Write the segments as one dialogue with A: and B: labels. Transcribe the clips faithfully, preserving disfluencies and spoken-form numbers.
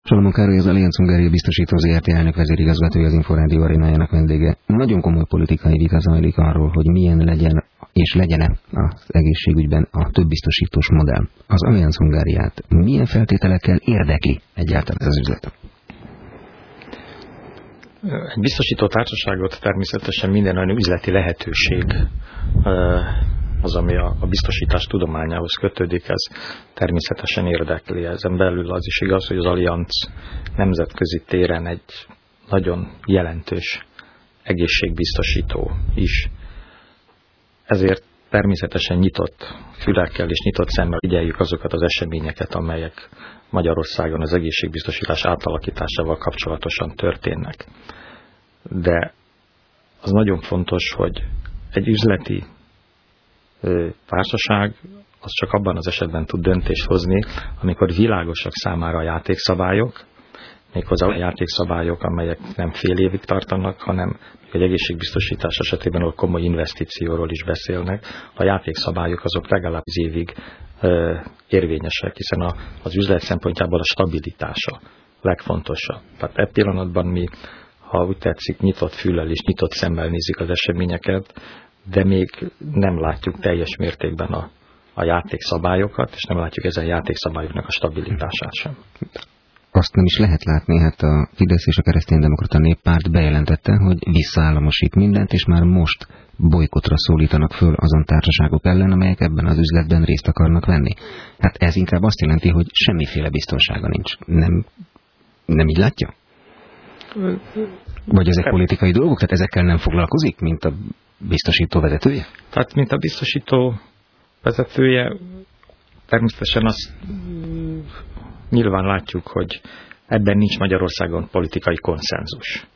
A: Salamon Károly, az Allianz Hungária Biztosító zé er té elnök vezérigazgatója, az Inforádió arénájának vendége. Nagyon komoly politikai vita zajlik arról, hogy milyen legyen és legyen-e az egészségügyben a több biztosítós modell. Az Allianz Hungáriát milyen feltételekkel érdekli egyáltalán ez az üzlet?
B: Egy biztosító társaságot természetesen minden olyan üzleti lehetőség, az, ami a, a biztosítás tudományához kötődik, ez természetesen érdekli. Ezen belül az is igaz, hogy az Allianz nemzetközi téren egy nagyon jelentős egészségbiztosító is. Ezért természetesen nyitott fülekkel és nyitott szemmel figyeljük azokat az eseményeket, amelyek Magyarországon az egészségbiztosítás átalakításával kapcsolatosan történnek. De az nagyon fontos, hogy egy üzleti társaság az csak abban az esetben tud döntést hozni, amikor világosak számára a játékszabályok, méghozzá a játékszabályok, amelyek nem fél évig tartanak, hanem egy egészségbiztosítás esetében, ahol komoly investícióról is beszélnek, a játékszabályok azok legalább az évig ö, érvényesek, hiszen a, az üzlet szempontjából a stabilitása legfontosabb. Tehát e pillanatban mi, ha úgy tetszik, nyitott füllel és nyitott szemmel nézzük az eseményeket, de még nem látjuk teljes mértékben a, a játékszabályokat, és nem látjuk ezen játékszabályoknak a stabilitását sem.
A: Azt nem is lehet látni, hát a Fidesz és a Kereszténydemokrata Néppárt bejelentette, hogy visszaállamosít mindent, és már most bojkottra szólítanak föl azon társaságok ellen, amelyek ebben az üzletben részt akarnak venni. Hát ez inkább azt jelenti, hogy semmiféle biztonsága nincs. Nem, nem így látja? Vagy ezek politikai dolgok, tehát ezekkel nem foglalkozik, mint a biztosító vezetője?
B: Tehát, mint a biztosító vezetője, természetesen azt nyilván látjuk, hogy ebben nincs Magyarországon politikai konszenzus.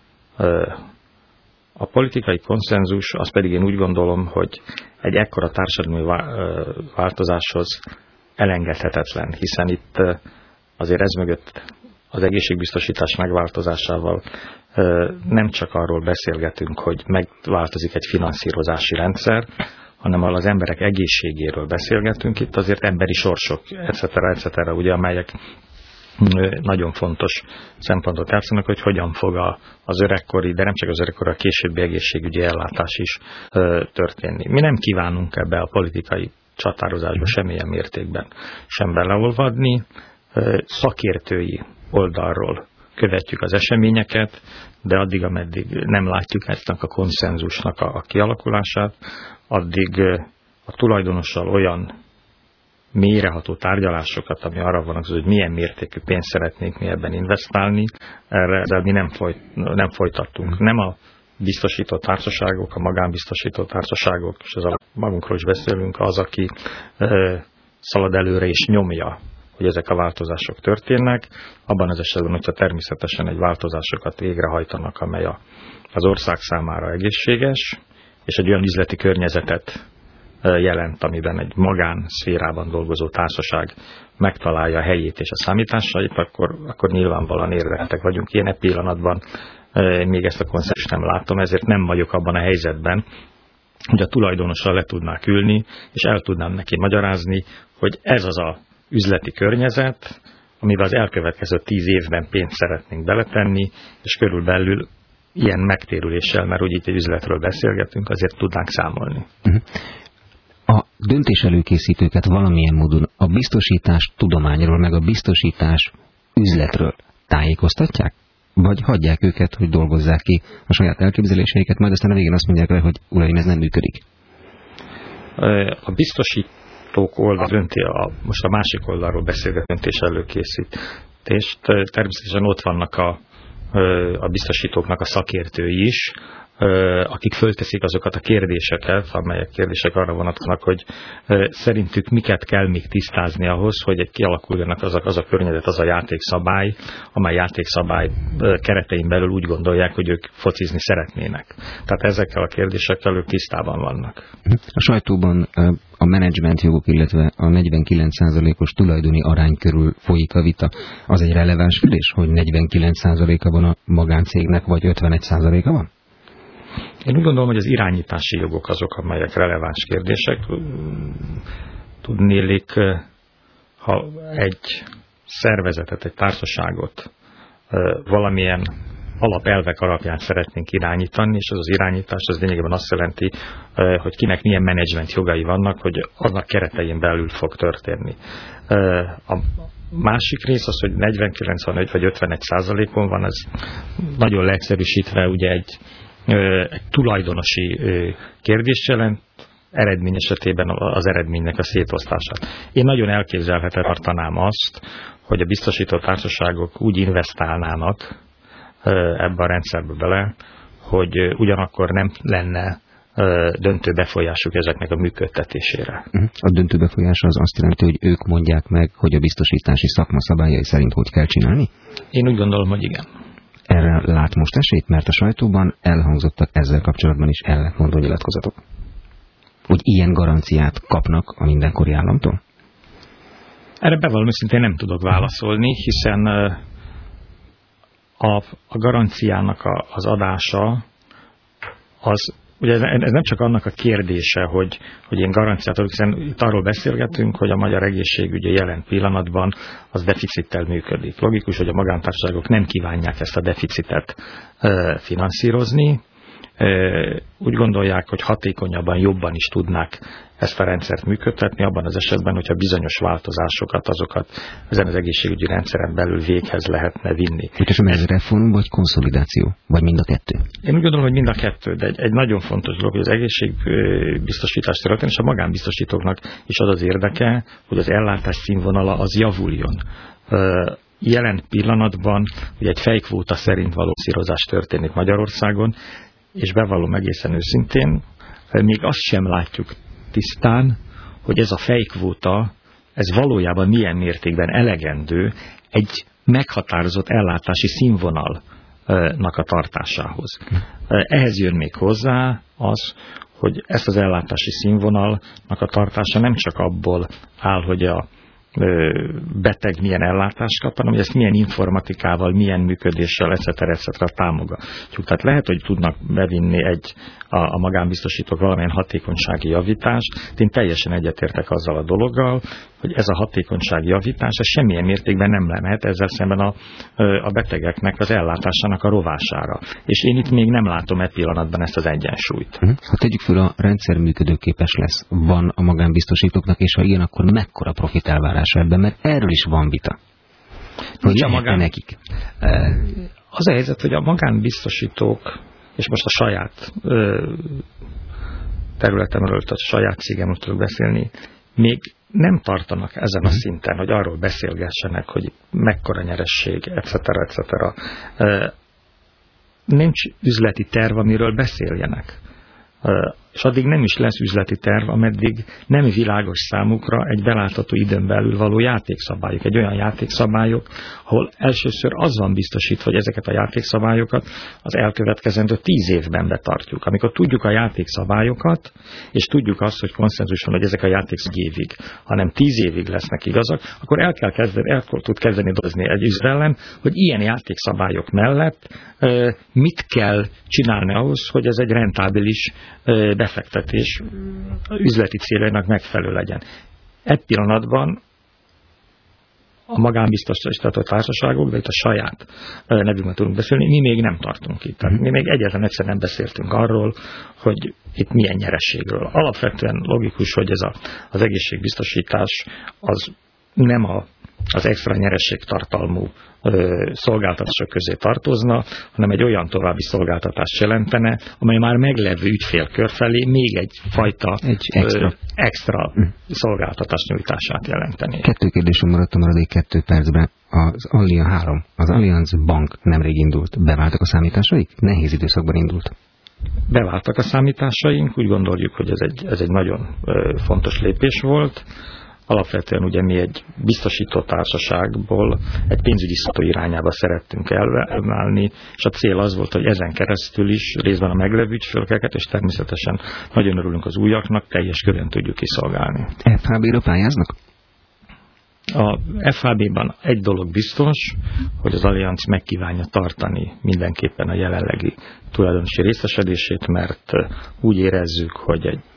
B: A politikai konszenzus, az pedig én úgy gondolom, hogy egy ekkora társadalmi változáshoz elengedhetetlen, hiszen itt azért ez mögött az egészségbiztosítás megváltozásával nem csak arról beszélgetünk, hogy megváltozik egy finanszírozási rendszer, hanem az emberek egészségéről beszélgetünk, itt azért emberi sorsok, et cetera, et cetera, ugye, amelyek nagyon fontos szempontot játszanak, hogy hogyan fog a, az öregkori, de nem csak az öregkori, a későbbi egészségügyi ellátás is ö, történni. Mi nem kívánunk ebbe a politikai csatározásba semmilyen mértékben sem beleolvadni, ö, szakértői oldalról követjük az eseményeket, de addig, ameddig nem látjuk ennek a konszenzusnak a, a kialakulását, addig a tulajdonossal olyan mélyreható tárgyalásokat, ami arra van, hogy milyen mértékű pénzt szeretnénk mi ebben investálni, erre de mi nem, folyt, nem folytattunk. Nem a biztosító társaságok, a magánbiztosító társaságok, és ez a magunkról is beszélünk, az, aki ö, szalad előre és nyomja, hogy ezek a változások történnek. Abban az esetben, hogyha természetesen egy változásokat végrehajtanak, amely a, az ország számára egészséges, és egy olyan üzleti környezetet jelent, amiben egy magánszférában dolgozó társaság megtalálja a helyét és a számításait, akkor, akkor nyilvánvalóan érdekeltek vagyunk. Ilyen pillanatban még ezt a konszenzust nem látom, ezért nem vagyok abban a helyzetben, hogy a tulajdonossal le tudnák ülni, és el tudnám neki magyarázni, hogy ez az a üzleti környezet, amivel az elkövetkező tíz évben pénzt szeretnénk beletenni, és körülbelül ilyen megtérüléssel, mert úgy itt egy üzletről beszélgetünk, azért tudnánk számolni.
A: A döntés előkészítőket valamilyen módon a biztosítás tudományról, meg a biztosítás üzletről tájékoztatják? Vagy hagyják őket, hogy dolgozzák ki a saját elképzeléseiket, majd aztán a végén azt mondják rá, hogy uraim, ez nem működik?
B: A biztosítók oldal dönti, a, most a másik oldalról beszélget döntés előkészítést. Természetesen ott vannak a a biztosítóknak a szakértői is, akik fölteszik azokat a kérdéseket, amelyek kérdések arra vonatkoznak, hogy szerintük miket kell még tisztázni ahhoz, hogy egy kialakuljanak az a, az a környezet, az a játékszabály, amely játékszabály keretein belül úgy gondolják, hogy ők focizni szeretnének. Tehát ezekkel a kérdésekkel ők tisztában vannak.
A: A sajtóban a menedzsmentjogok, illetve a negyvenkilenc százalékos tulajdoni arány körül folyik a vita. Az egy releváns kérdés, hogy negyvenkilenc százaléka van a magáncégnek, vagy ötvenegy százaléka van?
B: Én úgy gondolom, hogy az irányítási jogok azok, amelyek releváns kérdések. Tudnélik, ha egy szervezetet, egy társaságot valamilyen alapelvek alapján szeretnénk irányítani, és az az irányítás az lényegében azt jelenti, hogy kinek milyen menedzsment jogai vannak, hogy annak keretein belül fog történni. A másik rész az, hogy negyven, kilencvenöt vagy ötvenegy százalékon van, ez nagyon leegyszerűsítve ugye egy, egy tulajdonosi kérdést jelent, eredmény esetében az eredménynek a szétosztását. Én nagyon elképzelhetően tartanám azt, hogy a biztosító társaságok úgy investálnának ebbe a rendszerbe bele, hogy ugyanakkor nem lenne döntő befolyásuk ezeknek a működtetésére.
A: A döntő befolyás az azt jelenti, hogy ők mondják meg, hogy a biztosítási szakma szabályai szerint hogy kell csinálni?
B: Én úgy gondolom, hogy igen.
A: Erre lát most esélyt, mert a sajtóban elhangzottak ezzel kapcsolatban is ellentmondó nyilatkozatok. Hogy ilyen garanciát kapnak a mindenkori államtól?
B: Erre bevallom őszintén nem tudok válaszolni, hiszen a, a garanciának a, az adása, az, ugye ez, ez nem csak annak a kérdése, hogy, hogy én garanciát adok, hiszen itt arról beszélgetünk, hogy a magyar egészségügyi jelen pillanatban az deficittel működik. Logikus, hogy a magántársaságok nem kívánják ezt a deficitet e, finanszírozni, úgy gondolják, hogy hatékonyabban, jobban is tudnák ezt a rendszert működtetni, abban az esetben, hogyha bizonyos változásokat, azokat ezen az egészségügyi rendszeren belül véghez lehetne vinni.
A: Úgyhogy ez reform vagy konszolidáció? Vagy mind a kettő?
B: Én úgy gondolom, hogy mind a kettő, de egy, egy nagyon fontos dolog, hogy az egészségbiztosítás területén és a magánbiztosítóknak is az az érdeke, hogy az ellátás színvonala az javuljon. Jelen pillanatban ugye egy fejkvóta szerint való szírozás történik Magyarországon, és bevallom egészen őszintén, még azt sem látjuk tisztán, hogy ez a fejkvóta, ez valójában milyen mértékben elegendő egy meghatározott ellátási színvonalnak a tartásához. Ehhez jön még hozzá az, hogy ezt az ellátási színvonalnak a tartása nem csak abból áll, hogy a beteg milyen ellátást kap, hanem hogy ezt milyen informatikával, milyen működéssel, et cetera et cetera támogatjuk. Tehát lehet, hogy tudnak bevinni egy, a, a magánbiztosítók valamilyen hatékonysági javítást. Én teljesen egyetértek azzal a dologgal, hogy ez a hatékonysági javítás ez semmilyen mértékben nem lehet ezzel szemben a, a betegeknek az ellátásának a rovására. És én itt még nem látom e pillanatban ezt az egyensúlyt.
A: Ha tegyük föl, a rendszer működőképes lesz, van a magánbiztosítóknak, és ha ilyen, akkor mekkora profit elvárása ebben, mert erről is van vita. Hogy
B: a magán...
A: nekik?
B: Az a helyzet, hogy a magánbiztosítók, és most a saját területemről, tehát a saját cégemről tudok beszélni, még nem tartanak ezen a szinten, hogy arról beszélgessenek, hogy mekkora nyeresség, et cetera et cetera. Nincs üzleti terv, amiről beszéljenek. És addig nem is lesz üzleti terv, ameddig nem világos számukra egy belátható időn belül való játékszabályok. Egy olyan játékszabályok, ahol elsőször az van biztosítva, hogy ezeket a játékszabályokat az elkövetkezendő tíz évben betartjuk. Amikor tudjuk a játékszabályokat, és tudjuk azt, hogy konszenzus van, hogy ezek a játékszabályok évig, hanem tíz évig lesznek igazak, akkor el kell kezdeni, el tud kezdeni dolgozni egy üzlellem, hogy ilyen játékszabályok mellett mit kell csinálni ahhoz, hogy ez egy rentábilis befektetés üzleti céljainak megfelelő legyen. Egy pillanatban a magánbiztosító társaságok, de itt a saját nevünkben tudunk beszélni, mi még nem tartunk itt. Tehát mi még egyetlen egyszer nem beszéltünk arról, hogy itt milyen nyerességről. Alapvetően logikus, hogy ez a, az egészségbiztosítás az nem a az extra nyerességtartalmú ö, szolgáltatások közé tartozna, hanem egy olyan további szolgáltatást jelentene, amely már meglevő ügyfélkör felé még egyfajta
A: egy extra,
B: ö, extra mm. szolgáltatás nyújtását jelenteni.
A: Kettő kérdésem maradt a maradék kettő percben. Az Allianz három, az Allianz Bank nemrég indult. Beváltak a számításaik? Nehéz időszakban indult.
B: Beváltak a számításaink, úgy gondoljuk, hogy ez egy, ez egy nagyon ö, fontos lépés volt. Alapvetően ugye mi egy biztosító társaságból egy pénzügyi szolgáltató irányába szerettünk elválni, és a cél az volt, hogy ezen keresztül is részben a meglevő ügyféleket, és természetesen nagyon örülünk az újaknak, teljes körön tudjuk kiszolgálni.
A: ef há bé-ra pályáznak?
B: A ef há bé-ban egy dolog biztos, hogy az Allianz megkívánja tartani mindenképpen a jelenlegi tulajdonosi részesedését, mert úgy érezzük, hogy egy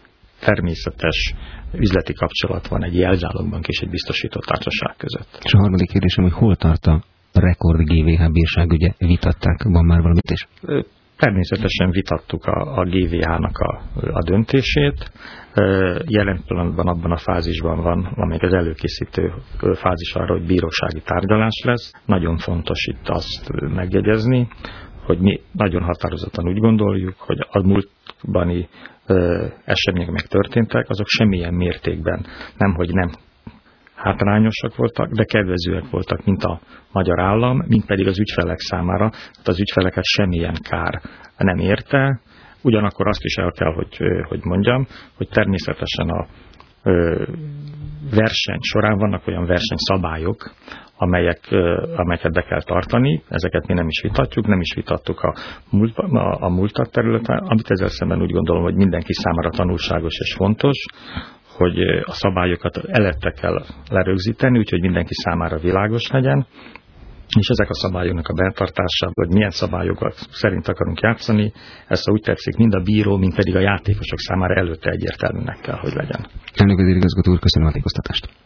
B: természetes üzleti kapcsolat van egy jelzálogbank és egy biztosító társaság között.
A: És a harmadik kérdésem, hogy hol tart a rekord gé vé há bírságügye? Vitatták? Van már valamit is?
B: Természetesen vitattuk a, a gé vé há-nak a, a döntését. Jelen pillanatban abban a fázisban van, amelyik az előkészítő fázis arra, hogy bírósági tárgyalás lesz. Nagyon fontos itt azt megjegyezni, hogy mi nagyon határozottan úgy gondoljuk, hogy a múltbani események megtörténtek, azok semmilyen mértékben nemhogy nem hátrányosak voltak, de kedvezőek voltak, mint a magyar állam, mint pedig az ügyfelek számára. Tehát az ügyfeleket semmilyen kár nem érte. Ugyanakkor azt is el kell, hogy, hogy mondjam, hogy természetesen a verseny során vannak olyan versenyszabályok, amelyek, amelyeket be kell tartani, ezeket mi nem is vitatjuk, nem is vitattuk a, múlt, a, a múltat területen, amit ezzel szemben úgy gondolom, hogy mindenki számára tanulságos és fontos, hogy a szabályokat elette kell lerögzíteni, úgyhogy mindenki számára világos legyen, és ezek a szabályoknak a betartása, hogy milyen szabályokat szerint akarunk játszani, ezt úgy tetszik, mind a bíró, mind pedig a játékosok számára előtte egyértelműnek kell, hogy legyen.
A: Elnök vezérigazgató úr, köszönöm a tájékoztatást.